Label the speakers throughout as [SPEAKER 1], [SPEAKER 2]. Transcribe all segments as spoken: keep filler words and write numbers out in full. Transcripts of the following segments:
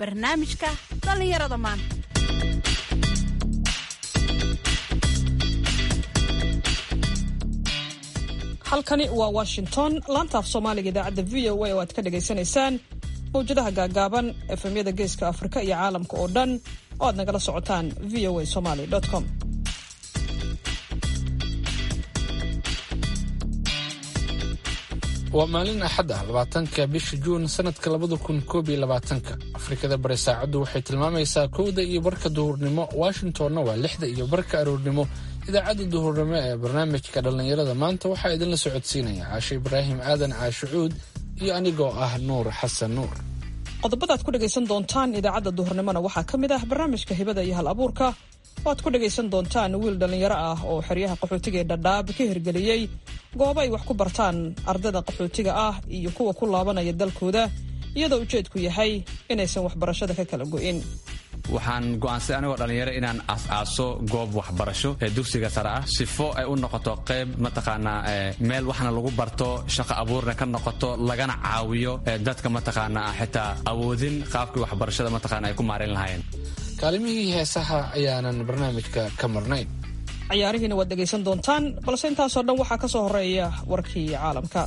[SPEAKER 1] barnaamijka dhallinyarada maanta.
[SPEAKER 2] halkani waa Washington, laanta af Soomaaliga idaacadda V O A oo aad ka dhageysanaysaan mawjadaha gaagaaban efemyada geeska Afrika iyo caalamka oo dhan oo aad nagala socotaan v o a somali dot com.
[SPEAKER 3] waa maalin axad ah labaatanka bisha juun sanadka labada kun koob iyo labaatanka. afrikada bari saacaddu waxay tilmaamaysaa kowda iyo barka duhurnimo, washingtonna waa lixda iyo barka aroornimo. idaacadda duhurnimo ee barnaamijka dhallinyarada maanta waxaa idinla socodsiinaya caashe ibraahim aadan caashucuud iyo anigoo ah nuur xasan nuur.
[SPEAKER 2] qodobada aad ku dhagaysan doontaan idaacadda duhurnimona waxaa ka mid ah barnaamijka hibada iyo hal abuurka oo aad ku dhagaysan doontaan wiil dhallinyaro ah oo xeryaha qaxootiga ee Dhadhaab ka hirgeliyey goobo ay wax ku bartaan ardayda qaxootiga ah iyo kuwa ku laabanaya dalkooda, iyadoo ujeedku yahay inaysan waxbarashada ka kala go'in.
[SPEAKER 4] waxaan go'aansaday anigoo dhallinyaro inaan aas-aaso goob waxbarasho ee dugsiga sare ah sifo ay u noqoto qayb mataqaanaa meel waxna lagu barto, shaqo abuurna ka noqoto, lagana caawiyo dadka mataqaanaa xitaa awoodin qaabkii waxbarashada mataqaana ay ku maareyn lahaayeen.
[SPEAKER 3] kaalimihii heesaha ayaanan barnaamijka ka marnayn.
[SPEAKER 2] ciyaarihiina waad dhegaysan doontaan, balse intaasoo dhan waxaa ka soo horeeya warkii caalamka.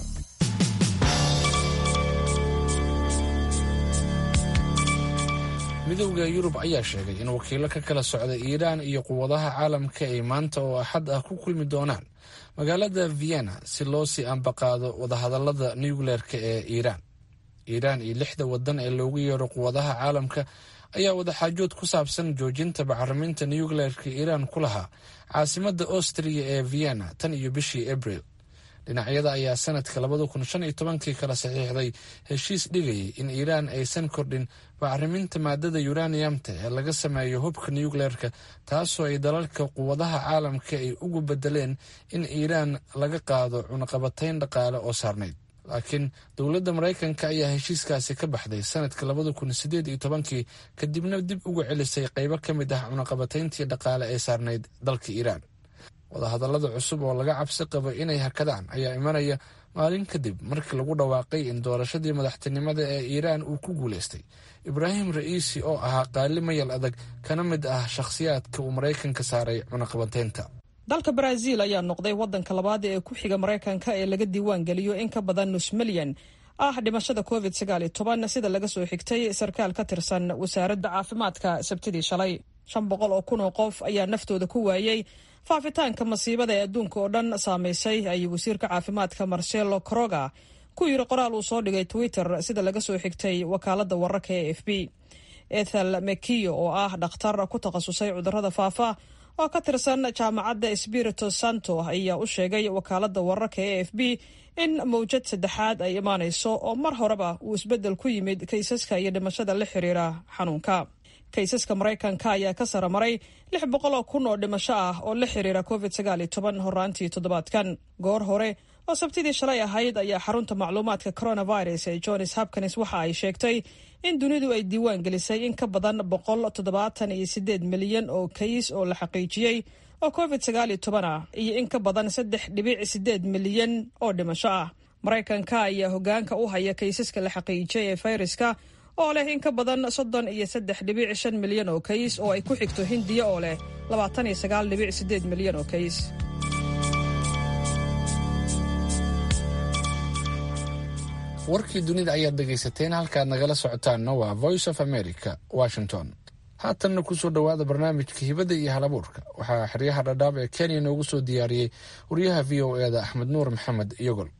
[SPEAKER 3] midowda yurub ayaa sheegay in wakiilo ka kala socda iiraan iyo quwadaha caalamka ay maanta oo axad ah ku kulmi doonaan magaalada vienna si loo sii ambaqaado wadahadalada nucleerka ee iiraan. iiraan iyo lixda wadan ee loogu yeero quwadaha caalamka ayaa wadaxaajood ku saabsan joojinta bacriminta nucleerka iiraan ku lahaa caasimada Austria ee Vienna tan iyo bishii Abril. dhinacyada ayaa sanadka labada kun shan iyo tobankii kala saxiixday heshiis dhigayay in iiraan aysan kordhin bacriminta maadada uraniumta ee laga sameeyo hubka nucleerka, taasoo ay dalalka quwadaha caalamka ay ugu bedeleen in iiraan laga qaado cunaqabatayn dhaqaale oo saarnayd. laakiin dowladda Maraykanka ayaa heshiiskaasi ka baxday sanadka labada kun sideed iyo tobankii kadibna dib ugu celisay qaybo ka mid ah cunaqabatayntii dhaqaale ee saarnayd dalka Iiraan. wadahadallada cusub oo laga cabsi qabo inay hakadaan ayaa imanaya maalin kadib markii lagu dhawaaqay in doorashadii madaxtinimada ee Iiraan uu ku guuleystay Ibraahim Ra'iisi oo ahaa qaali mayal adag kana mid ah shakhsiyaadka uu Maraykanka saaray cunaqabataynta.
[SPEAKER 2] dalka Brazil ayaa noqday wadanka labaad ee ku xiga Maraykanka ee laga diiwaan geliyo in ka badan nus milyan ah dhimashada covid sagaal iyo toban sida laga soo xigtay sarkaal ka tirsan wasaaradda caafimaadka Sabtidii shalay. shan boqol oo kun oo qof ayaa naftooda ku waayay faafitaanka masiibada ee adduunka oo dhan saamaysay, ayuu wasiirka caafimaadka Marcelo Croga ku yiri qoraal uu soo dhigay Twitter sida laga soo xigtay wakaaladda wararka ee A F P. Ethel Mekio oo ah dhakhtar ku takhasusay cudurrada faafa oo ka tirsan jaamacadda Espirito Santo ayaa u sheegay wakaaladda wararka ee A F P in mawjad saddexaad ay imaanayso oo mar horeba uu isbeddel ku yimid kaysaska iyo dhimashada la xiriira xanuunka. kaysaska Maraykanka ayaa ka sara maray lix boqol oo kun oo dhimasho ah oo la xiriira covid sagaal iyo toban horaantii toddobaadkan. goor hore oo Sabtidii shalay ahayd ayaa xarunta macluumaadka coronavirus ee Johns Hopkins waxa ay sheegtay in dunidu ay diiwaan gelisay in ka badan boqol toddobaatan iyo sideed milyan oo kays oo la xaqiijiyey oo covid sagaal iyo toban ah iyo in ka badan saddex dhibic sideed milyan oo dhimasho ah. Maraykanka ayaa hogaanka u haya kaysaska la xaqiijiyey ee fayraska oo leh in ka badan soddon iyo saddex dhibic shan milyan oo kays oo ay ku xigto Hindiya oo leh labaatan iyo sagaal dhibic sideed milyan oo kays.
[SPEAKER 3] warkii dunida ayaad dhegaysateen, halkaad nagala socotaanna waa Voice of America, Washington. haatanna kusoo dhowaada barnaamijka hibada iyo halabuurka. waxaa xeryaha Dhadhaab ee Kenya noogu soo diyaariyey wariyaha V O A da Axmed Nuur Maxamed Iyogol.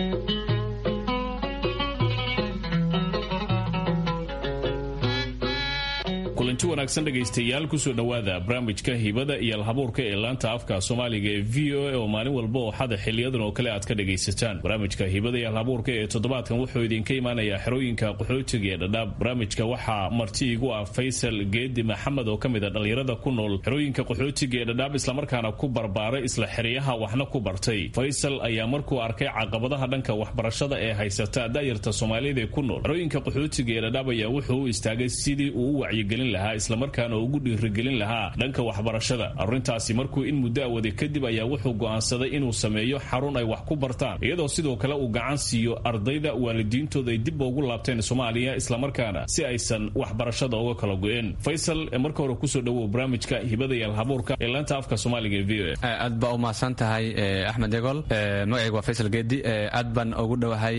[SPEAKER 5] kulanti wanaagsan dhegaystayaal, kusoo dhowaada barnaamijka hibada iyo alhabuurka ee laanta afka Soomaaliga ee V O A oo maalin walba oo xada xiliyadan oo kale aad ka dhagaysataan. barnaamijka hibada iyo alhabuurka ee toddobaadkan wuxuu idinka imaanayaa xerooyinka qaxootiga ee Dhadhaab. barnaamijka waxaa marti igu ah Faysal Geedi Maxamed oo ka mid ah dhalinyarada ku nool xerooyinka qaxootiga ee Dhadhaab islamarkaana ku barbaaray isla xeryaha waxna ku bartay. Faysal ayaa markuu arkay caqabadaha dhanka waxbarashada ee haysata daayirta Soomaalida ee ku nool xerooyinka qaxootiga ee Dhadhaab ayaa wuxuu u istaagay sidii uu u wacyigelin gelin lahaa islamarkaana ugu dhiirigelin lahaa dhanka waxbarashada. arrintaasi markuu in muddo awade kadib ayaa wuxuu go'aansaday inuu sameeyo xarun ay wax ku bartaan, iyadoo sidoo kale uu gacan siiyo ardayda waalidiintooda ay dib ugu laabteen Soomaaliya islamarkaana si aysan waxbarashada uga kala go'een. Faysal, marka hore kusoo dhawow barnaamijka hibada iyo halhabuurka ee laanta afka Soomaaliga ee V O A.
[SPEAKER 4] aad baa u mahadsan tahay Axmed Egol. magacaygu waa Faysal Geedi. aad baan ugu dhowahay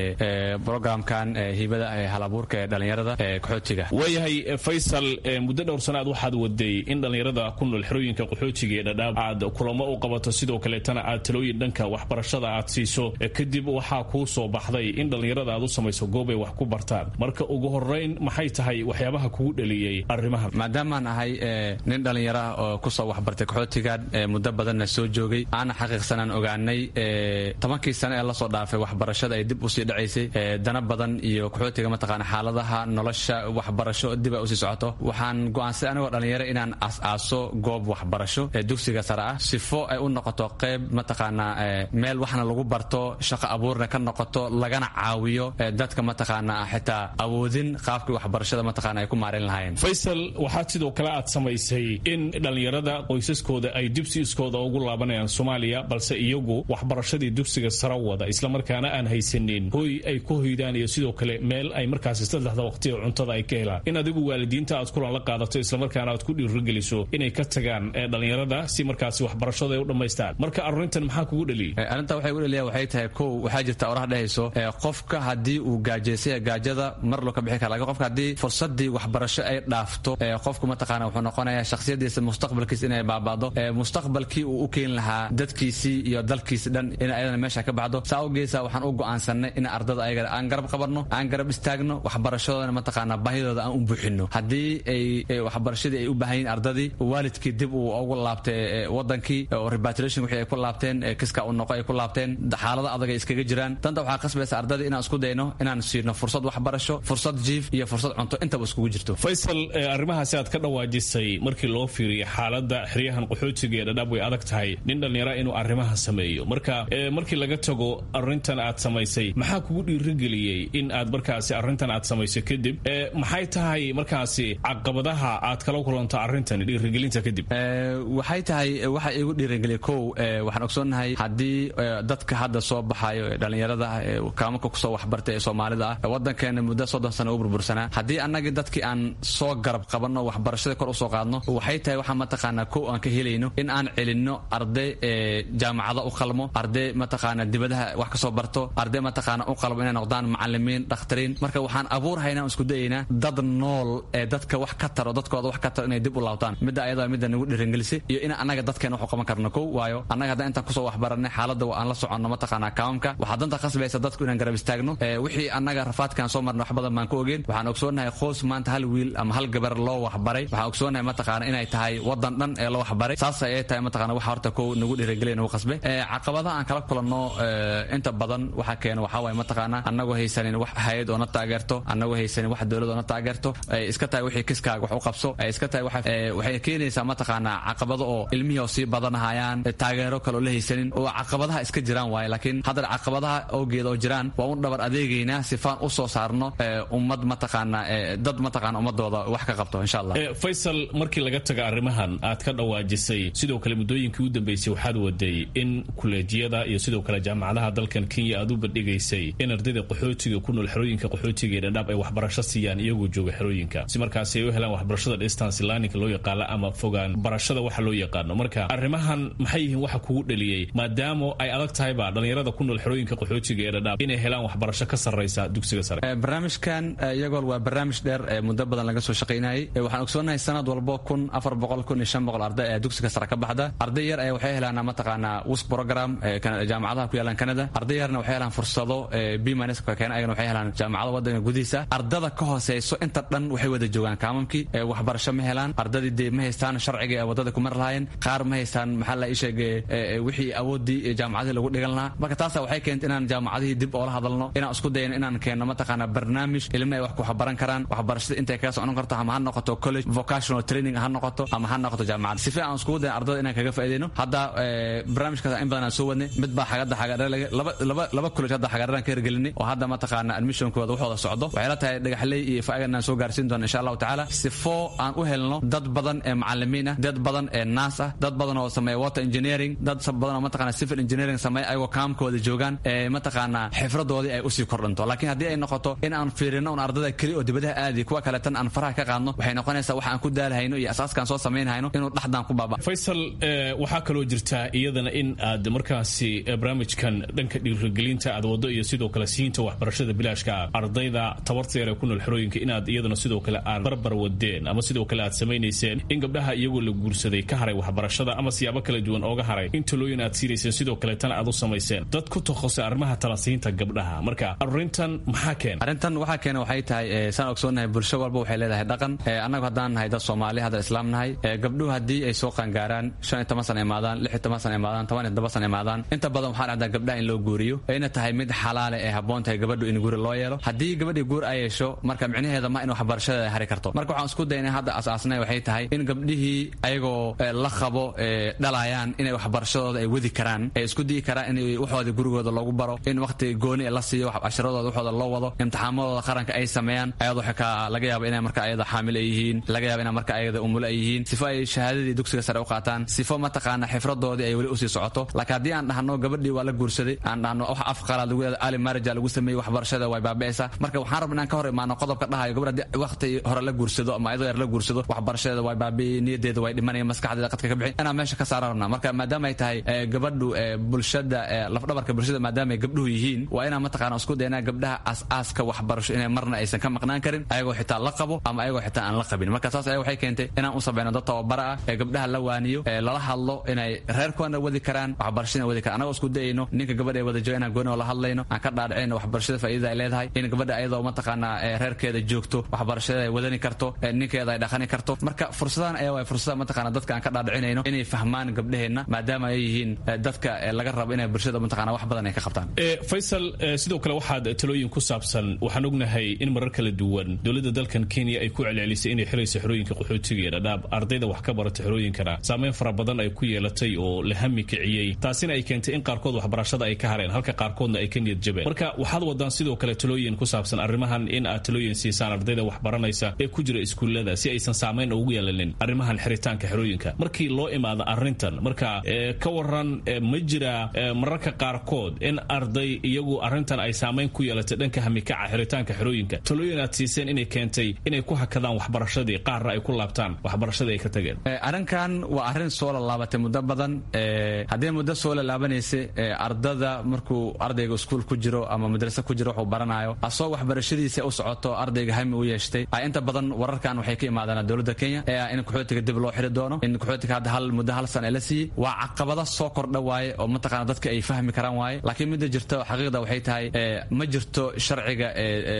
[SPEAKER 4] programkan hibada ee halhabuurka ee dhalinyarada ee qaxootiga.
[SPEAKER 5] waayahay Faysal, muddo dhowr sanaad waxaad waday in dhalinyarada ku nool xerooyinka qaxootiga ee Dadaab aad kulamo u qabato, sidoo kale tana aad talooyin dhanka waxbarashada aad siiso. kadib waxaa kuu soo baxday in dhalinyarada aad u samayso goob ay wax ku bartaan. marka ugu horeyn maxay tahay waxyaabaha kugu dhaliyay arrimahan?
[SPEAKER 4] maadaamaan ahay nin dhalinyaro ah oo kusoo waxbartay qaxootiga muddo badanna soo joogay, aana xaqiiqsanaan ogaanay tobankii sano ee lasoo dhaafay waxbarashada ay dib usii dhacaysay, dana badan iyo qaxootiga mataqaana xaaladaha nolosha waxbarasho dib ay usii socoto. waxaan go'aansaday anigoo dhalinyaro inaan as-aaso goob waxbarasho ee dugsiga sare ah, sifo ay u noqoto qayb mataqaana meel waxna lagu barto, shaqo abuurna ka noqoto, lagana caawiyo dadka mataqaana xitaa awoodin qaabkii waxbarashada mataqaana ay ku maareyn lahaayeen.
[SPEAKER 5] Faysal, waxaad sidoo kale aad samaysay in dhalinyarada qoysaskooda ay dibsiiskooda ugu laabanayaan Soomaaliya, balse iyagu waxbarashadii dugsiga sare wada islamarkaana aan haysanin hoy ay ku hoydaan iyo sidoo kale meel ay markaasi saddexda waqti ee cuntada ay ka helaan. in adigu waalidiinta aad kulan la qaadato islamarkaana aad ku dhiirigeliso inay ka tagaan dhalinyarada si markaasi waxbarashada ay u dhammaystaan. marka arrintan maxaa kugu dhaliyay?
[SPEAKER 4] arrinta waxay ugu dhaliyaa waxay tahay kow, waxaa jirta oraha dhehayso qofka haddii uu gaajaysay gaajada mar loo ka bixi kara, laakiin qofka haddii fursadii waxbarasho ay dhaafto, qofku mataqaana wuxuu noqonayaa shakhsiyadiisa mustaqbalkiisa inay baabaado, mustaqbalkii uu u keeni lahaa dadkiisii iyo dalkiisi dhan in ayadana meesha ka baxdo. saa awgeesa waxaan u go'aansanay in ardada ayagana aan garab qabanno, aan garab istaagno, waxbarashadoodana mataqaana baahidooda aan u buuxino. haddii ay waxbarashadii ay u baahan yihiin ardadii, waalidkii dib uu ugu laabtay wadankii oo repatriation wixii ay ku laabteen, kiska uu noqo ay ku laabteen, xaalada adag ay iskaga jiraan. danta waxaa qasbaysa ardada inaan isku dayno inaan siino fursad waxbarasho, fursad jiif iyo fursad cunto intaba iskugu jirto.
[SPEAKER 5] Faysal, arrimahaasi aad ka dhawaajisay markii loo fiiriyo xaalada xeryahan qaxootiga ee Dadaab way adag tahay nin dhalinyaro inuu arrimaha sameeyo. marka markii laga tago arrintan aad samaysay, maxaa kugu dhiirigeliyey in aad markaasi arrintan aad samaysay kadib? maxay tahay markaasi caqabadaha aad kala kulanto arrintan dhiirigelinta kadib?
[SPEAKER 4] waxay tahay waxa igu dhiirigeliyay kow, waxaan ogsoonahay haddii dadka hadda soo baxayo ee dhalinyarada ah ee kaamanka kusoo waxbartay ee Soomaalida ah, wadankeena muddo soddon sano u burbursanaa, haddii annagii dadkii aan soo garab qabanno waxbarashada kor usoo qaadno, waxay tahay waxaan mataqaana kow aan ka helayno in aan celinno arday jaamacada u qalmo, arday mataqaana dibadaha wax kasoo barto, arday mataqaana u qalmo inay noqdaan macallimiin, dhakhtariin. marka waxaan abuurhaynaa isku dayaynaa dad nool ee dadka wax ka taro, dadkooda wax ka taro inay dib u laabtaan. midda ayadoo midda nagu dhiirigelisay iyo in annaga dadkeena wax u qaban karno kow, waayo annaga haddaan intaan kusoo waxbaranay xaaladda aan la soconno mataqaana kaamamka, waxaa danta qasbaysa dadku inaan garab istaagno. wixii annaga rafaadkaan soo marnay wax badan baan ka ogeen. waxaan ogsoonahay qoys maanta hal wiil ama hal gabar loo waxbaray, waxaan ogsoonahay mataqaana inay tahay wadan dhan ee loo waxbaray. saas ayay tahay mataqaana waxa horta kow nagu dhiirigelay nagu qasbe. caqabadaha aan kala kulanno inta badan waxaa keena waxaa waaye mataqaana annagoo haysanin wax hay'ad oo na taageerto, annagoo haysanin wax dowlad oo na taageerto, ay iska tahay wixii kiskaaga wax u qabso, ay iska tahay waxay keenaysaa mataqaana caqabado oo ilmihii oo sii badanahayaan, taageero kale oo la haysanin, oo caqabadaha iska jiraan waaye. laakiin haddana caqabadaha awgeeda oo jiraan waa un dhabar adeegaynaa sifaan u soo saarno ummad mataqaana dad mataqaana ummadooda wax ka qabto insha Allah.
[SPEAKER 5] Faysal, markii laga taga arrimahan aad ka dhawaajisay, sidoo kale muddooyinkii u dambeysay waxaad waday in kuleejiyada iyo sidoo kale jaamacadaha dalkan Kenya aad u bandhigaysay in ardayda qaxootiga ku nool xerooyinka qaxootiga ee Dadaab ay waxbarasho siiyaan iyagoo jooga xerooyinka, si markaasi ay u helaan waxbarashada distance learning loo yaqaan ama fogaan barashada waxa loo yaqaano. marka arrimahan maxay yihiin waxa kugu dhaliyay maadaama ay adag tahay ba dhalinyarada ku nool xerooyinka qaxootiga ee Dadaab inay helaan waxbarasho ka sarreysa dugsiga sare?
[SPEAKER 4] barnaamijkan iyagoo waa barnaamij dheer ee muddo badan laga soo shaqeynayay. waxaan ogsoonahay sanad walbo kun afar boqol kun iyo shan boqol arday ee dugsiga sare ka baxda. arday yar ay waxay helaan mataqaana W S program ee jaamacadaha ku yaalan Canada. arday yarna waxay helaan fursado B minus ka keen ayagana waxay helaan jaamacada wadanka gudihiisa. ardada ka hooseyso inta dhan waxay wada joogaan kaamamkii, waxbarasho ma helaan. ardadii de ma haystaan sharciga ee wadada ku mar lahaayeen, qaar ma haystaan maxaa la ii sheegay wixii awoodii jaamacadaha lagu dhigan lahaa. marka taas waxay keentay inaan jaamacadihii dib oo la hadalno, inaan isku dayno inaan keenno mataqaana barnaamij ilmo ay wax ku waxbaran karaan, waxbarashada intay kaga socon karto, ama ha noqoto college vocational training ha noqoto, ama ha noqoto jaamacad, sifa aan iskugu dayn ardada inaan kaga faa'iideyno. hadda barnaamijkaas in badan aan soo wadnay, mid baa xagada xagada laba laba laba college hadda xagadan ka hirgelinay oo hadda mataqaana admissionkooda waxooda socdo. waxay la tahay dhagaxley iyo faa'iidana soo gaarsiin doona insha Allah tacaala sifo aan u helno dad badan ee macallimiin ah dad badan ee naas ah dad badan oo sameeya water engineering dad badan oo mataqaana civil engineering sameeya ayagoo kaamkooda joogaan ee mataqaana xifradoodii ay usii kordhanto laakiin haddii ay noqoto in aan fiirino un ardada keli oo dibadaha aadi kuwa kale tan aan faraha ka qaadno waxay noqonaysaa wax aan ku daalahayno iyo asaaskaan soo samaynhayno inuu dhaxdaan ku baaba
[SPEAKER 5] Faisal waxaa kaloo jirtaa iyadana in aad markaasi barnaamijkan dhanka dhiirigelinta aad wado iyo sidoo kale siinta waxbarashada bilaashka ardayda tabarteeda ku nool xerooyinka inaad iyadana sidoo kale aad barbar wadeen ama sidoo kale aad samaynayseen in gabdhaha iyagoo la guursaday ka haray waxbarashada ama siyaabo kala duwan ooga haray in talooyin aad siinayseen sidoo kale tan aad u samayseen dad ku takhasustay arrimaha talasiinta gabdhaha marka arrintan maxaa keenay
[SPEAKER 4] arrintan waxaa keenay waxay tahay saan ogsoonahay bulsho walba waxay leedahay dhaqan annagu haddaan nahay dad Soomaali hadda islaam nahay gabdhuhu haddii ay soo qaangaaraan shan iyo toban sano imaadaan lix iyo toban sano imaadaan toban iyo toban sano imaadaan inta badan waxaan ardaa gabdhaha in loo guuriyo ayna tahay mid xalaal ah ee habboon tahay gabadhu in guur loo yeelo haddii gabadhii guur ay yeesho marka micnaheeda ma in waxbarashada hari karto marka waxaan isku daynay hadda asaasnay waxay tahay in gabdhihii ayagoo la qabo dhalayaan inay waxbarashadooda ay wadi karaan ay isku dii karaan in waxooda gurigooda lagu baro in waqti gooni la siiyo waxbarashadooda waxooda loo wado imtixaamadooda qaranka ay sameeyaan ayadoo xakaa laga yaabo inay marka ayada xaamil ay yihiin laga yaabo inay marka ayada umul ay yihiin sifo ay shahaadadii dugsiga sare u qaataan sifo mataqaana xifradoodii ay wali usii socoto laakiin haddii aan dhahno gabadhii waa la guursaday aan dhahno wax afqalaad lagu yeedo ali marriage lagu sameeyay waxbarashada way baabeeysa marka waxaan rabnaa in ka hor imaano qodobka dhahayo gabadha waqti hore la guursado ama ayadoo yar la guursado waxbarashada way baabeeyay niyadeeda way dhimanaya maskaxdeeda qadka ka bixin inaan meesha ka saarana marka maadaama ay tahay gabadhu bulshada lafdhabarka bulshada maadaama ay gabdhuhu yihiin waa inaan mataqaana isku daynaa gabdhaha aas-aaska waxbarasho inay marna aysan ka maqnaan karin ayagoo xitaa la qabo ama ayagoo xitaa aan la qabin marka saas ayaa waxay keentay inaan u samayno dad tababara ah ee gabdhaha la waaniyo ee lala hadlo inay reerkoona wadi karaan waxbarashada wadi karaan anagoo isku dayayno ninka gabadha ay wada jooga inaan gooni oo la hadlayno aan ka dhaadhicayno waxbarashada faa'iidada ay leedahay in gabadha ayadoo mataqaana reerkeeda joogto waxbarashada ay wadani karto ninkeeda ay dhaqani karto marka fursadahan ayaa way fursada mataqaana dadka aan ka dhaadhicinayno inay fahmaan gabdhaheena maadaama ay yihiin dadka laga rabo inay bulshada mataqaana wax badan ay ka qabtaan
[SPEAKER 5] Faisal sidoo kale waxaad talooyin ku saabsan waxaan ognahay in marar kala duwan dawladda dalkan Kenya ay ku celcelisay inay xirayso xerooyinka qaxootiga ee dhadhaab ardayda wax ka barata xerooyinkana saameyn fara badan ay ku yeelatay oo la hami kiciyay taasina ay keentay in qaarkood waxbarashada ay ka hareen halka qaarkoodna ay ka niyad jabeen marka waxaad wadaan sidoo kale talooyin ku saabsan arrimahan in aad talooyin siisaan ardayda wax baranaysa ee ku jira iskuulada si aysan saameyn ugu yeelanin arrimahan xiritaanka xerooyinka markii loo imaado arrintan marka ka waran ma jira mararka qaarkood in arday iyagu arrintan ay saameyn ku yeelatay dhanka hamikaca xiritaanka xerooyinka talooyin aad siiseen inay keentay inay ku hakadaan waxbarashadii qaarna ay ku laabtaan waxbarashadii ay ka tageen
[SPEAKER 4] arrinkan waa arrin soo laabatay muddo badan haddii muddo soo laabanaysa ardada markuu ardayga iskuul ku jiro ama madrasa ku jiro wuxuu baranayo asoo waxbarashadiisa u socoto ardayga hami u yeeshtay inta badan wararkan waxay ka imaadaan dawladda Kenya in qaxootiga dib loo xiri doono in qaxootiga hadda hal muddo hal sano la siiyay waa caqabada soo kordha waaye oo mataqaana dadka ay fahmi karaan waaye laakiin mid jirto xaqiiqda waxay tahay ma jirto sharciga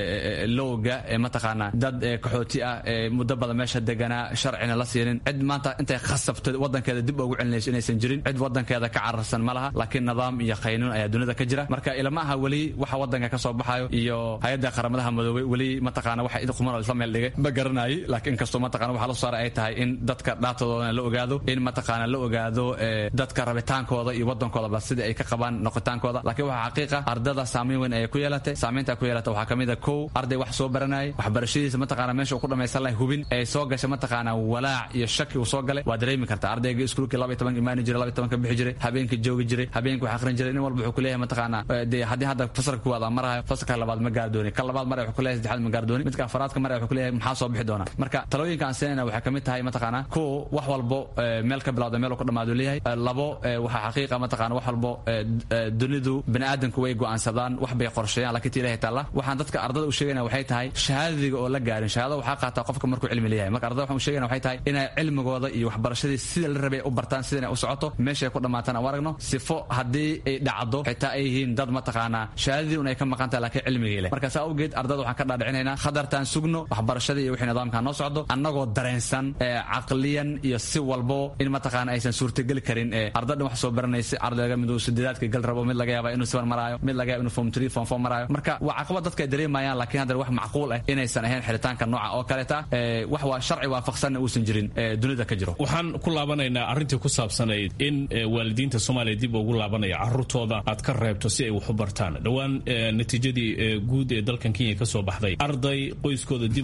[SPEAKER 4] looga ee mataqaana dad qaxooti ah muddo badan meesha deganaa sharcina la siinin cid maanta intay khasabto wadankeeda dib ugu celinayso inaysan jirin cid wadankeeda ka cararsan malaha laakiin nidaam iyo qaynuun ayaa dunida ka jira marka ilama aha wali waxa wadanka ka soo baxayo iyo hay'adda qaramadaha madoobay wali mataqaana waxa id qumano isla meel dhigay ma garanay laakiin kasto mataqaana waxa la soo saaray ay tahay in dadka dhaatadooda la ogaado in mataqaana la ogaado dadka rabitaankooda iyo wadankooda ba sida ay ka qabaan noqotaankooda laakiin waxa xaqiiqa ardada saameyn weyn ay ku yeelatay saameynta ku yeelatay waxa kamid ah kow arday wax soo baranay waxbarashadiisa mataqaana meesha uu ku dhamaysan lahay hubin ay soo gashay mataqaana walaac iyo shaki uu soo galay waa dareemi karta ardayga iskuulka laba iyo toban imaan jiray laba iyo toban ka bixi jiray habeenka joogi jiray habeenka wax akhrin jiray in walba wuxuu ku leeyahay mataqaana haddii hadda fasalka kuwaad marayo fasalka labaad ma gaar dooni kan labaad mar wuxuu ku leeyahay saddexaad ma gaar dooni midka afraadka mar wuxuu ku leeyahay maxaa soo bixi doona marka talooyinka aan siinayna waxa kamid tahay mataqaana kow wax walbo meel ka bilowda meel ku dhamaado leeyahay labo waxa xaqiiqa mataqaana wax walbo dunidu bani'aadamku way go'aansadaan wax bay qorsheeyaan laakiin ilaahay taala waxaan dadka ardada u sheegayna waxay tahay shahaadadiga oo la gaarin shahaadada waxa qaata qofka markuu cilmi leeyahay marka ardada waxaan u sheegayna waxay tahay inay cilmigooda iyo waxbarashadii sida la rabay u bartaan sida ay u socoto meesha ay ku dhamaataan aan aragno sifo haddii ay dhacdo xitaa ay yihiin dad mataqaana shahaadadii unay ka maqan tahay laakiin cilmigii leh marka saa awgeed ardada waxaan ka dhaadhicinaynaa khadartaan sugno waxbarashadii iyo wixii nidaamka noo socdo annagoo dareensan caqliyan iyo si walbo in mataqaana aysan suurtageli karin ardada wax soo baranaysa ardayga mid uu sideedaadka gal rabo mid laga yaaba inuu siban maraayo mid laga yaaba inuu form three form four maraayo marka waa caqabad dadka ay dareemayaan laakiin hadda wax macquul ah inaysan ahayn xiritaanka nooca oo kale ta wax waa sharci waafaqsan uusan jirin dunida ka jiro
[SPEAKER 5] waxaan ku laabanaynaa arrintii ku saabsanayd in waalidiinta Soomaaliya dib ugu laabanaya carruurtooda aad ka reebto si ay wax u bartaan dhawaan natiijadii guud ee dalkan Kenya ka soo baxday arday qoyskooda dib ugu laabtay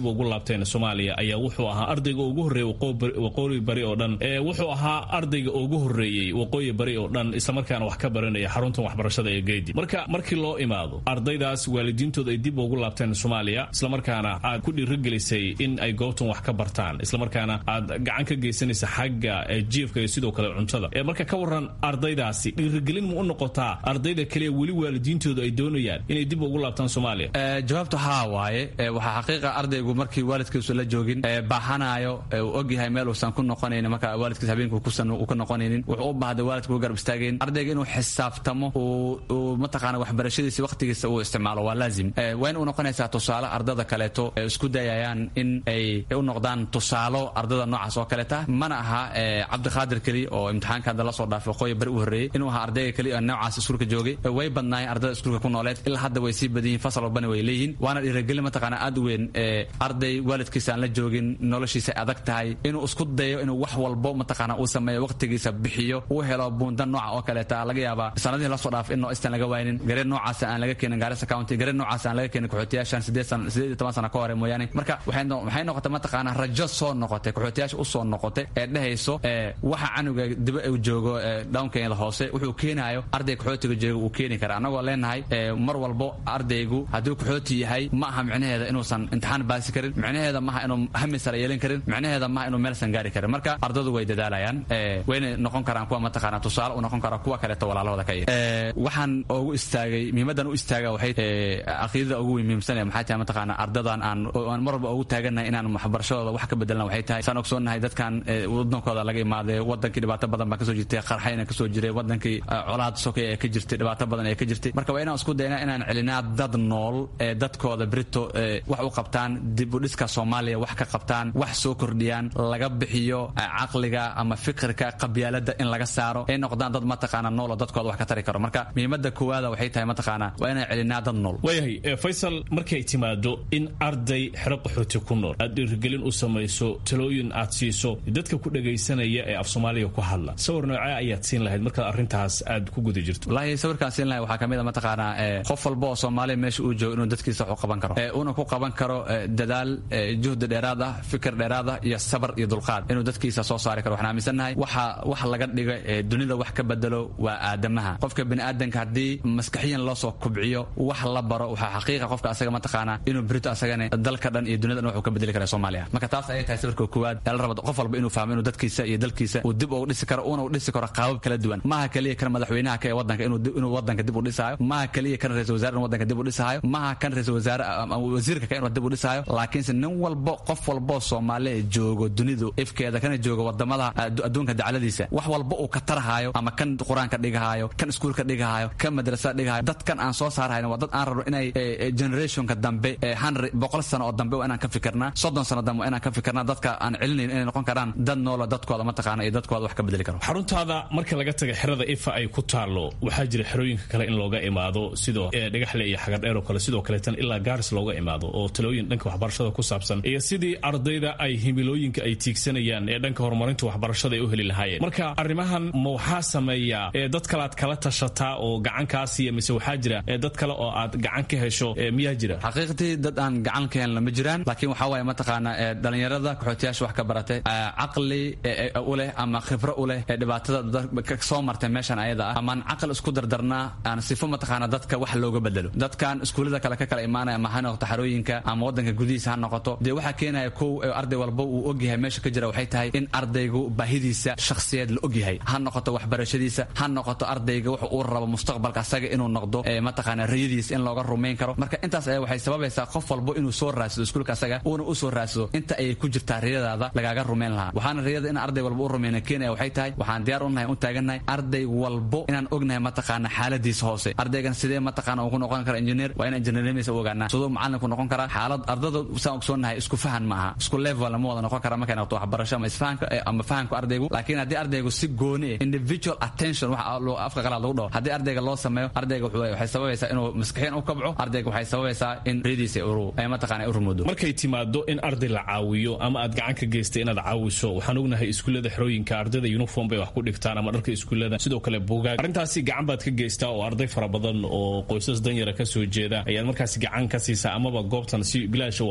[SPEAKER 5] laabteen Soomaaliya ayaa wuxuu ahaa ardayga ugu horeeyay waqooyi bari oo dhan ee wuxuu ahaa ardayga ugu horeeyay waqooyi bari oo dhan isla markaana wax ka baranaya xarunta waxbarashada ee Geedi marka markii loo imaado ardaydaas waalidiintooda ay dib ugu laabteen Soomaaliya isla markaana aad ku dhiirigelisay in ay goobtan wax ka bartaan isla markaana aad gacan ka geysanaysa xagga jiifka iyo sidoo kale cuntada ee marka ka waran ardaydaasi dhiirigelin mu u noqotaa ardayda kale wali waalidiintooda ay doonayaan inay dib ugu laabtaan Soomaaliya
[SPEAKER 4] ee jawaabtu haa waaye waxa xaqiiqa ardaygu markii waalidkiisu la joogin ee baahanayo uu ogyahay meel uu san ku noqonayna marka waalidkiisa habeenku ku san uu ka noqonaynin wuxuu u baahday waalidku garab istaageen ardayga inuu xisaabtamo uu mataqaana waxbarashadiisa waqtigiisa uu isticmaalo waa laazim waa in uu noqonaysaa tusaale ardada kaleeto ee isku dayayaan in ay u noqdaan tusaalo ardada noocaas oo kaleeta mana aha Cabdi Qaadir kali oo imtixaanka hadda la soo dhaafay qoy bari u horeeyay inuu aha ardayga kali oo noocaas iskuulka joogay way badnaayeen ardada iskuulka ku nooleed ilaa hadda way sii badiyeen fasal walbana way leeyihiin waana dhiirigelin mataqaana aad weyn ee arday waalidkiisa aan la joogin noloshiisa adag tahay inuu isku dayo inuu wax walbo mataqaana uu sameeyo waqtigiisa bixiyo uu helo buundan nooca oo kaleeta laga yaabaa sanadihii la soo dhaafay inuu istan laga waynin gareen noocaas aan laga keenin Garissa County gareen noocaas aan laga keenin qaxootiyaashan sideed iyo toban sano ka hor mooyaane marka waxay waxay noqotay mataqaana rajo soo noqotay qaxootiyaasha u soo noqotay ee dhahayso ee waxa canuga dib uu joogo downkeeda hoose wuxuu keenayo arday qaxootiga joogo uu keeni kara anagoo leenahay mar walbo ardaygu haduu qaxooti yahay ma aha macnaheeda inuusan imtixaan baasi karin macnaheeda ma aha inuu hami sare yeelan karin macnaheeda ma aha inuu meel san gaari karin marka ardadu way dadaalayaan ee wayna noqon karaan kuwa mataqaana tusaale u noqon kara kuwa kale walaalahooda ka ee waxaan ugu istaagay miimadan u istaaga waxay aqoonta ugu muhiimsan ee maxay tahay mataqaana ardadan aan mar walba ugu taaganahay inaan waxbarashadooda wax ka bedelna waxay tahay san ogsoonahay dadkan wadankooda laga imaaday wadankii dhibaato badan baa ka soo jirtay qarxayna ka soo jiray wadankii colaad sokay ee ka jirtay dhibaato badan ee ka jirtay marka waa inaan isku daynaa inaan celinaa dad nool ee dadkooda Brito wax u qabtaan dib u dhiska Soomaaliya wax ka qabtaan wax soo kordhiyaan laga bixiyo aqliga ama fikirka qabyaalada in laga saaro ee noqdaan dad mataqaana nool oo dadkooda wax ka tari karo marka muhiimada koowaad waxay tahay mataqaana waa inaan celinaa dad nool
[SPEAKER 5] wayahay Faisal markay timaado in arday xiraq qaxooti ku nool aad dhiirigelin u samayso talooyin aad siiso dadka ku dhageysanaya ee af Soomaaliya ku hadla sawir nooca ayaad siin lahayd marka arintaas aad ku guda jirto
[SPEAKER 4] wallahi sawirkaan siin lahayd waxa kamid ah mataqaana qof walba oo Soomaaliya meesha uu joogo inuu dadkiisa wax u qaban karo ee uu ku qaban karo dadaal juhd dheeraad ah fikir dheeraad ah iyo sabr iyo dulqaad inuu dadkiisa soo saari karo waxaan aaminsanahay waxa wax laga dhigo dunida wax ka bedelo waa aadamaha qofka bini aadanka hadii maskaxiyan loo soo kubciyo wax la baro waxa xaqiiqa qofka asaga mataqaana inuu Brito asagana dalka dhan iyo dunida wax ka bedeli karo Soomaaliya marka taas ay tahay sawirka koowaad ee la rabo qof walba inuu fahmo inuu dadkiisa iyo dalkiisa uu dib ugu dhisi karo oo uu dhisi karo qaabab kala duwan ma kaliya kan madaxweynaha ka wadanka inuu inuu wadanka dib u dhisayo ma kaliya kan ra'iisul wasaaraha wadanka dib u dhisayo ma kan ra'iisul wasaaraha ama wasiirka ka inuu dib u dhisayo laakiin nin walba qof walba Soomaaliya joogo dunidu ifkeeda kana joogo wadamada adduunka dacaladiisa wax walba uu ka tarhayo ama kan quraanka dhigahayo kan iskuulka dhigahayo kan madrasada dhigahayo dadkan aan soo saarayna waa dad aan rabo inay generationka dambe boqol sano oo dambe inaan ka fikirnaa soddon sano dambe inaan ka fikirnaa dadka aan celinayn inay noqon karaan dad nool dadkooda mataqaana iyo dadkooda wax ka bedeli karo
[SPEAKER 5] xaruntaada marka laga tago xirada ifa ay ku taalo waxaa jira xirooyinka kale in looga imaado sidoo dhagaxle iyo xagar dheer oo kale sidoo kale tan ilaa Gaaris looga imaado oo talooyin dhanka waxbarashada ku saabsan iyo sidii ardayda ay himilooyinka ay tiigsanayaan ee dhanka horumarinta waxbarashada ay u heli lahaayeen marka arrimahan ma waxaa sameeya ee dad kale aad kala tashataa oo gacan ka siiya mise waxaa jira ee dad kale oo aad gacan ka hesho miyaa jira
[SPEAKER 4] xaqiiqtii dad aan gacan ka helna ma jiraan laakiin waxa waaye mataqaana dhalinyarada qaxootiyaasha wax ka baratay aqli u leh ama khibro u leh dhibaatada ka soo martay meeshan ayada ah ama aqal isku dardarna aan sifo mataqaana dadka wax looga bedelo dadkan iskuulada kale ka kala imaanaya ma hano taxarooyinka ama wadanka gudihiisa ha noqoto de waxa keenaya koow arday walba uu ogyahay meesha ka jira waxay tahay in ardaygu baahidiisa shakhsiyeed la ogyahay ha noqoto waxbarashadiisa ha noqoto ardayga wuxuu uu rabo mustaqbalka asaga inuu noqdo mataqaana riyadiisa in looga rumeyn karo marka intaas ay waxay sababaysaa qof walba inuu soo raasado iskuulka asaga uuna u soo raasado inta ay ku jirtaa riyadaada lagaaga rumeyn lahaa waxaana riyada in arday walba u rumeeyna keenaya waxay tahay waxaan diyaar u nahay u taaganahay arday walba inaan ognahay mataqaana xaaladiisa hoose ardaygan sidee mataqaana uu noqon karo engineer waa in engineernimadiisa u ogaanaa sidoo macalinku noqon kara xaalad ardada saan ogsoonahay isku fahan maaha isku level ma wada noqon kara markay noqoto waxbarasho ama isfahanka ama fahanka ardaygu laakiin haddii ardaygu si gooni ah individual attention waxa loo afka qalaad lagu dhaho haddii ardayga loo sameeyo ardayga waxay sababaysaa inuu maskaxiyan u kabco ardayga waxay sababaysaa in riyadiisa uu ay mataqaana u rumoodo
[SPEAKER 5] markay timaado in arday la caawiyo ama aad gacan ka geystay inaad caawiso waxaan ognahay iskuulada xirooyinka ardayda uniform bay wax ku dhigtaan ama dharka iskuulada sidoo kale buugaag arintaasi gacan baad ka geystaa oo arday fara badan oo qoysas danyara ka soo jeeda ayaad markaas gacan ka siisaa amaba goobtan si bilaash wax ugu bartaan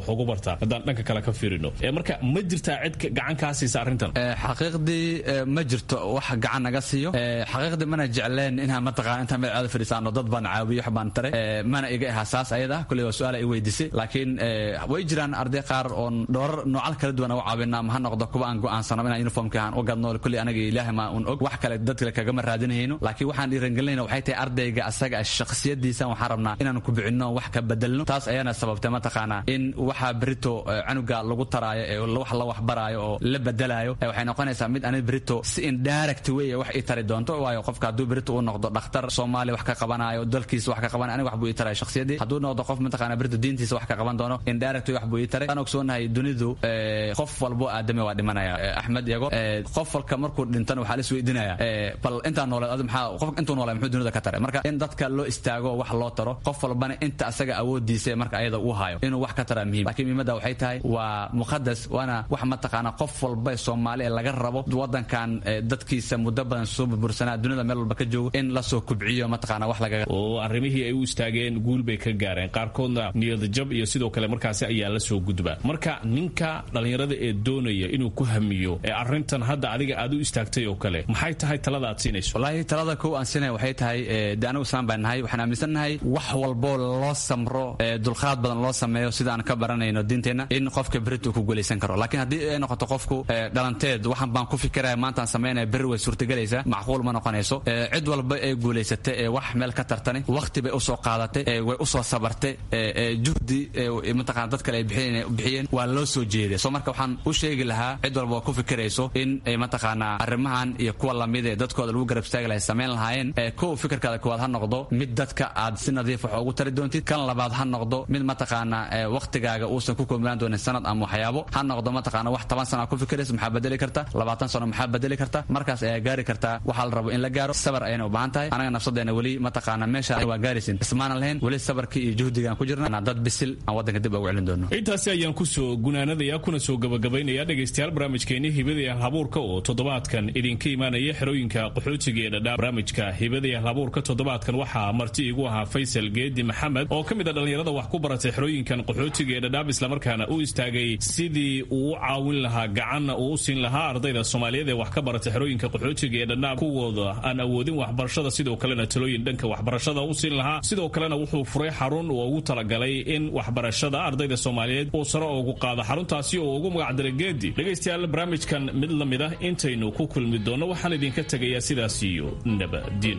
[SPEAKER 5] kartaa haddaan dhanka kale ka fiirino marka ma jirtaa cid gacan kaa siisa arrintan
[SPEAKER 4] xaqiiqdii ma jirto wax gacan naga siiyo xaqiiqdii mana jecleen inaan mataqaan intaan meel aad fadhiisaano dad baan caawiyo wax baan tare mana iga ahaa saas ayada kulli waa su'aal ay weydiisay laakiin way jiraan arday qaar oo dhowr noocal kala duwan oo caawinaa ma noqdo kuwa aan go'aansano inaan uniformka aan u gadno kulli anaga ilaahay ma un og wax kale dad kale kaga ma raadinayno laakiin waxaan dhiirangelinayna waxay tahay ardayga asaga shakhsiyadiisa waxaan rabnaa inaan ku bixino wax ka bedelno taas ayana sababtay mataqaana in waxa berito canuga lagu taraayo ee wax la wax baraayo oo la bedelayo waxay noqonaysaa mid aan berito si indirect way wax ay tari doonto waayo qofka haduu berito uu noqdo dhakhtar Soomaali wax ka qabanayo dalkiisa wax ka qabanayo aniga wax buu i taray shakhsiyadii haduu noqdo qof mataqaana berito diintiisa wax ka qaban doono indirect wax buu i taray aan ogsoonahay dunidu qof walbo aadami waa dhimanaya Axmed yago qof walka markuu dhintan waxa la isweydiinaya bal inta noolad maxaa qof intuu noolay muxuu dunida ka taray marka in dadka loo istaago wax loo taro qof walbana inta asaga awoodiisa marka ayada uu hayo inuu wax ka tara muhiim laakiin muhiimada waxay tahay waa muqaddas waana wax mataqaana qof walba Soomaali laga rabo wadankan dadkiisa muddo badan soo burbursanaa dunida meel walba ka joogo in la soo kubciyo mataqaana wax laga
[SPEAKER 5] oo arrimihii ay u istaageen guul bay ka gaareen qaarkoodna niyad jab iyo sidoo kale markaasi ayaa la soo gudba marka ninka dhalinyarada ee doonaya inuu ku hamiyo ee arrintan hadda adiga aad u istaagtay oo kale maxay tahay talada aad siinayso
[SPEAKER 4] wallahi talada ku aan siinay waxay tahay daanu islaan baan nahay waxaan aaminsanahay wax walbo loo samro dulqaad badan loo sameeyo sida aan ka baranayno diinteena in qofka berito ku guuleysan karo laakiin hadii ay noqoto qofku dhalanteed waxaan baan ku fikiraa maanta aan sameynay beri way suurtagelaysaa macquul ma noqonayso cid walba ay guuleysatay ee wax meel ka tartay waqti bay u soo qaadatay way u soo sabartay juhdi mataqaan dad kale ay bixiyeen waa loo soo jeeday soo marka waxaan u sheegi lahaa cid walba ku fikirayso in ay mataqaana arrimahan iyo kuwa lamid ee dadkooda lagu garab istaagi lahayn sameyn lahaayeen koo fikirkaada koowaad ha noqdo mid dadka aad si nadiif wax ugu tari doontid kan labaad ha noqdo mid mataqaana waqtigaaga uusan ku koobnaan doonin sanad ama waxyaabo ha noqdo mataqaana wax toban sano ku fikirayso maxaa bedeli karta labaatan sano maxaa bedeli karta markaas ayaa gaari karta waxa la rabo in la gaaro sabar ayayna u baahan tahay anaga nafsadeena wali mataqaana meesha waa gaarisin ismaana lahayn wali sabarkii iyo juhdigaan ku jirna dad bisil aan wadanka dib ugu celin doono
[SPEAKER 5] intaasi ayaan ku soo gunaanadaya kuna soo gabagabaynaya dhageystayaal barnaamijkeeni hibada iyo habuurka oo toddobaadkan idinka imaanaya xerooyinka qaxootiga ee dhadhaab barnaamijka hibada iyo habuurka toddobaadkan waxaa marti igu ahaa Faysal Geedi Maxamed oo kamid ah dhalinyarada wax ku baratay xerooyinkan qaxootiga ee dhadhaab isla markaana uu istaagay sidii uu caawin lahaa gacanna uu siin lahaa ardayda Soomaaliyeed ee wax ka baratay xerooyinka qaxootiga ee dhadhaab kuwooda aan awoodin waxbarashada sidoo kalena talooyin dhanka waxbarashada uu siin lahaa sidoo kalena wuxuu furay xarun oo ugu talagalay in waxbarashada ardayda Soomaaliyeed uu sare ugu qaado xaruntaasi oo ugu magac daray Geedi dhageystayaal barnaamijkan mid la mid ah intaynu ku kulmi doono waxaan idinka tagayaa sidaas iyo nabadgelyo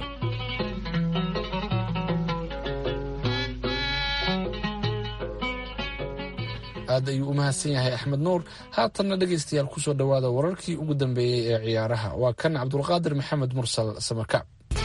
[SPEAKER 3] aad ayuu u mahadsan yahay Axmed Nuur haatanna dhageystayaal ku soo dhawaada wararkii ugu dambeeyay ee ciyaaraha waa kan Cabdulqaadir Maxamed Mursal Samaka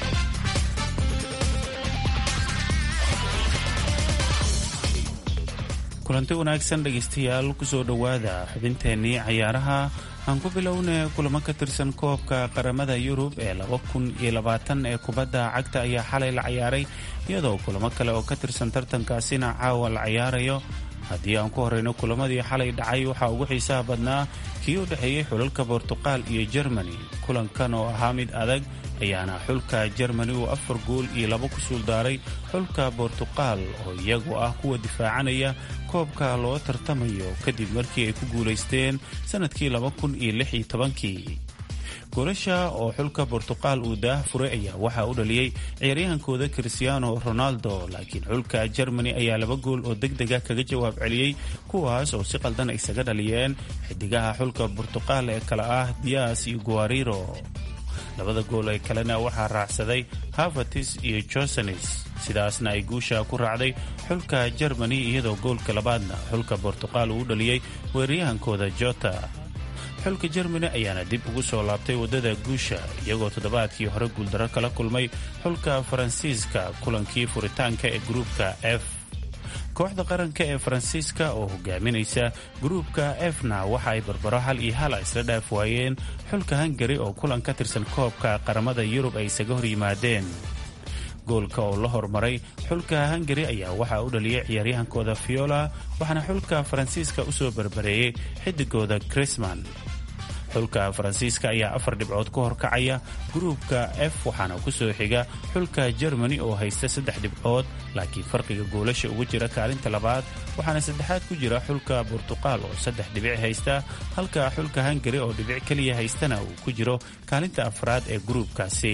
[SPEAKER 6] kulanti wanaagsan dhegeystayaal ku soo dhawaada xubinteennii ciyaaraha aan ku bilownay kulamo ka tirsan koobka qaramada Yurub ee laba kun iyo labaatan ee kubadda cagta ayaa xalay la ciyaaray iyadoo kulamo kale oo ka tirsan tartankaasina caawa la ciyaarayo haddii aan ku horeyno kulamadii xalay dhacay waxaa ugu xiisaha badnaa kii u dhexeeyey xulalka Portugal iyo Germany kulankan oo ahaa mid adag ayaana xulka Germany uu afar gool iyo laba ku suuldaaray xulka Portugal oo iyagu ah kuwa difaacanaya koobka loo tartamayo kadib markii ay ku guulaysteen sanadkii laba kun iyo lix iyo tobankii goolasha oo xulka Portugal uu daah furay ayaa waxa u dhaliyay ciyaaryahankooda Cristiano Ronaldo laakiin xulka Germany ayaa laba gool oo degdeg ah kaga jawaab celiyay kuwaas oo si qaldan isaga dhaliyeen xidigaha xulka Portugal ee kala ah Diaz iyo Guerreiro labada gool ee kalena waxaa raacsaday Havertz iyo Josenis sidaasna ay guusha ku raacday xulka Germany iyadoo goolka labaadna xulka Portugal uu dhaliyay weeraryahankooda Jota xulka Germany ayaana dib ugu soo laabtay wadada guusha iyagoo toddobaadkii hore guuldaro kala kulmay xulka Faransiiska kulankii furitaanka ee gruupka F kooxda qaranka ee Faransiiska oo hogaaminaysa gruupka F-na waxa ay barbaro hal iyo hal isla dhaaf waayeen xulka Hungary oo kulan ka tirsan koobka qaramada Yurub ay isaga hor yimaadeen goolka oo la hormaray xulka Hungary ayaa waxa uu dhaliyay ciyaaryahankooda Viola waxaana xulka Faransiiska u soo barbareeyay xidigooda Griezmann xulka faransiiska ayaa afar dhibcood ku horkacaya gruubka f waxaana ku soo xiga xulka jermani oo haysta saddex dhibcood laakiin farqiga goolasha ugu jira kaalinta labaad waxaana saddexaad ku jira xulka burtuqaal oo saddex dhibic haysta halka xulka hungari oo dhibic keliya haystana uu ku jiro kaalinta afraad ee gruubkaasi.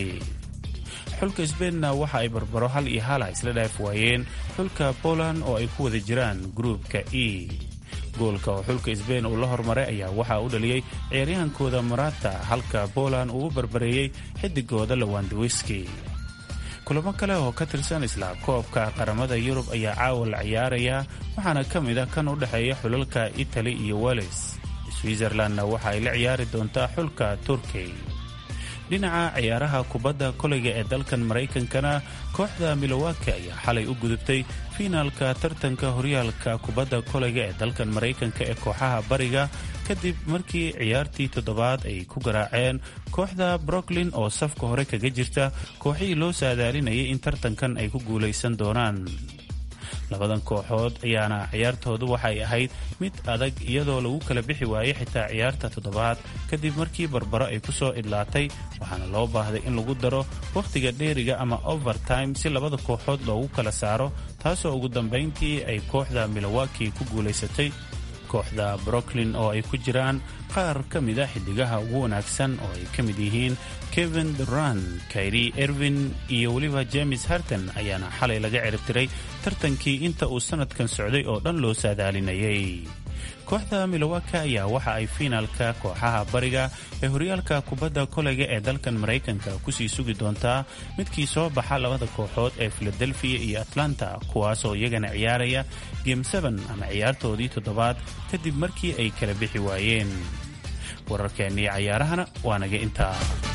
[SPEAKER 6] xulka sbeinna waxa ay barbaro hal iyo hala isla dhaaf waayeen xulka poland oo ay ku wada jiraan gruubka e. goolka oo xulka sbein uu la hormaray ayaa waxaa u dhaliyey ciyaaryahankooda marata halka poland uu u barbareeyey xidigooda lewandowski. kulamo kale oo ka tirsan isla koobka qaramada yurub ayaa caawa la ciyaaraya waxaana ka mid ah kan u dhexeeya xulalka italy iyo wales. switzerlandna waxa ay la ciyaari doontaa xulka turkey. dhinaca ciyaaraha kubadda koleyga ee dalkan maraykankana kooxda milwaukee ayaa xalay u gudubtay fiinaalka tartanka horyaalka kubadda koleyga ee dalkan maraykanka ee kooxaha bariga kadib markii ciyaartii toddobaad ay ku garaaceen kooxda brooklyn oo safka hore kaga jirta kooxihii loo saadaalinayay in tartankan ay ku guulaysan doonaan. labadan kooxood ayaana ciyaartoodu waxay ahayd mid adag iyadoo lagu kala bixi waayey xitaa ciyaarta toddobaad kadib markii barbaro ay ku soo idlaatay waxaana loo baahday in lagu daro wakhtiga dheeriga ama overtime si labada kooxood loogu kala saaro taasoo ugu dambayntii ay kooxda milwaukee ku guulaysatay. kooxda brooklyn oo ay ku jiraan qaar ka mid a xidigaha ugu wanaagsan oo ay ka mid yihiin kevin durant, kyrie irvin iyo weliba james harden ayaana xalay laga ciribtiray tartankii inta uu sanadkan socday oo dhan loo saadaalinayay. kooxda milwaukee ayaa waxa ay fiinaalka kooxaha bariga ee horyaalka kubadda koleyga ee dalkan maraykanka kusii sugi doontaa midkii soo baxa labada kooxood ee philadelphia iyo atlanta kuwaasoo iyagana ciyaaraya game seben ama ciyaartoodii toddobaad kadib markii ay kala bixi waayeen. wararkeennii cayaarahana waa naga intaa.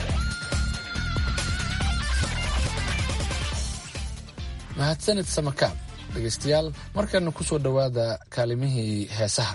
[SPEAKER 3] mahadsanid samakaab. dhegaystayaal markana ku soo dhowaada kaalimihii heesaha.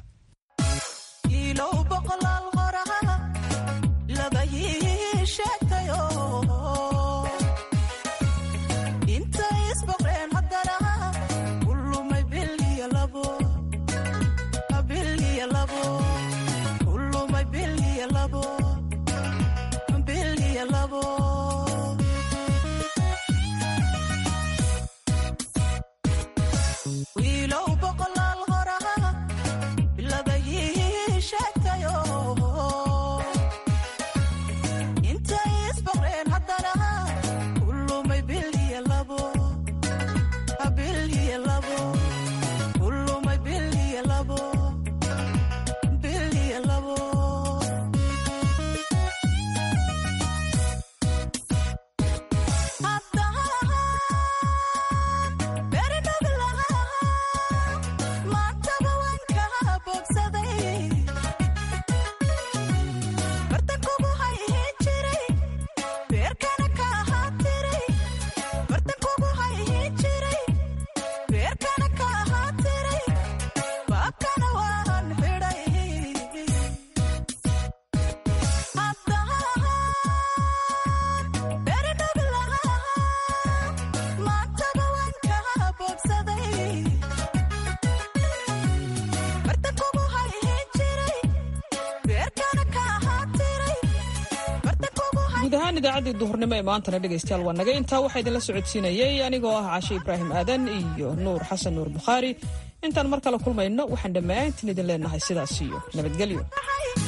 [SPEAKER 2] guud ahaan idaacaddii duhurnimo ee maantana dhegaystayaal waa naga intaa waxaa idinla socodsiinayey anigoo ah cashe ibraahim aadan iyo nuur xasan nuur bukhaari intaan mar kale kulmayno waxaan dhammaantiin idin leenahay sidaas iyo nabadgelyo.